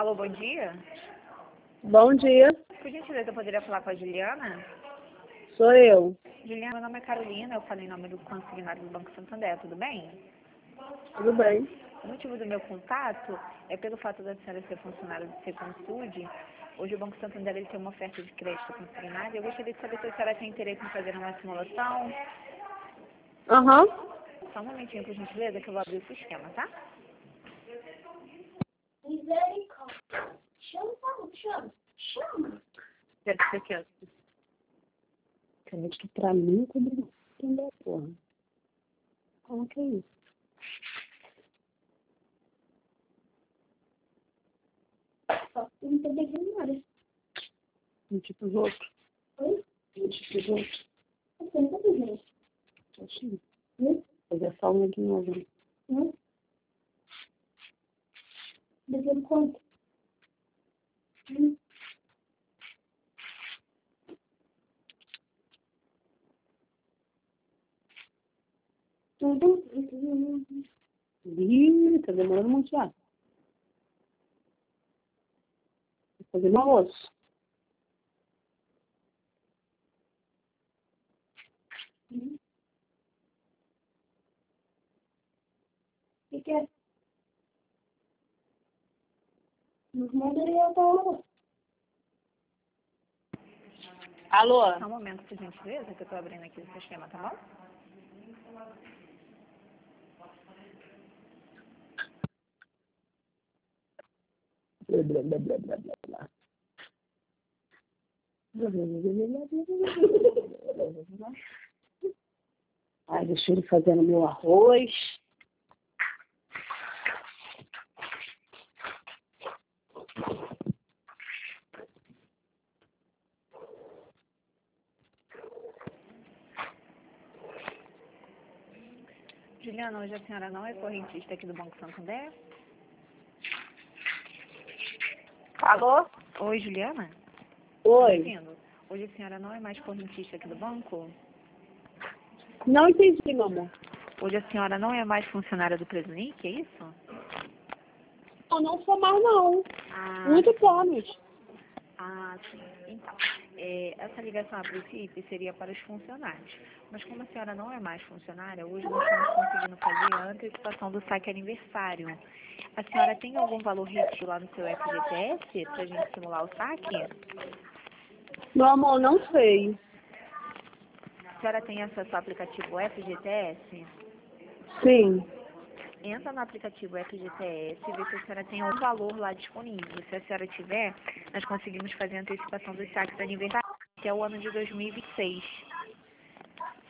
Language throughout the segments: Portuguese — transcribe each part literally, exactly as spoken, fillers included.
Alô, bom dia. Bom dia, Por gentileza, eu poderia falar com a Juliana? sou eu. Juliana, meu nome é Carolina, eu falei em nome do consignário do Banco Santander, tudo bem? Tudo bem? O motivo do meu contato é pelo fato da senhora ser funcionária do Seconsude. Hoje o Banco Santander ele tem uma oferta de crédito consignado e eu gostaria de saber se a senhora tem interesse em fazer uma simulação. Aham. Só um momentinho, por gentileza, que eu vou abrir o sistema, tá? Misericórdia. Chama, chama, chama. Quer dizer que é. Quer que pra mim tudo entender, porra. Como que é isso? Só que não tem bem nada. Um tipo os outros. Oi? Um tipo os outros. Você não tem bem. Assim. Hum? Fazer só um de novo. Hum? Devendo quanto? Hum? Tudo? Ih, tá demorando muito já. Vou fazer meu almoço. Hum? O que que é? Nos mandaria eu tô. Alô? Só um momento, por gentileza, que eu tô abrindo aqui o sistema, tá bom? Blá, blá, blá, blá, blá, blá, blá. Ai, deixa ele fazendo meu arroz. Juliana, hoje a senhora não é correntista aqui do Banco Santander? Alô? Oi, Juliana? Oi. Ouvindo? Hoje a senhora não é mais correntista aqui do banco? Não entendi, meu amor. Hoje a senhora não é mais funcionária do Presunic, é isso? Eu não sou mais, não. Ah, Muitos anos. ah, sim. Então, é, essa ligação a princípio seria para os funcionários. Mas como a senhora não é mais funcionária, hoje nós estamos conseguindo fazer a antecipação do saque aniversário. A senhora tem algum valor retido lá no seu F G T S para a gente simular o saque? Meu amor, não sei. A senhora tem acesso ao aplicativo F G T S? Sim. Entra no aplicativo F G T S e vê se a senhora tem algum valor lá disponível. Se a senhora tiver, nós conseguimos fazer a antecipação dos saques do aniversário até o ano de dois mil e vinte e seis.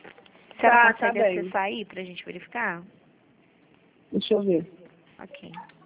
A senhora Tá, tá consegue bem. acessar aí pra gente verificar? Deixa eu ver. Ok.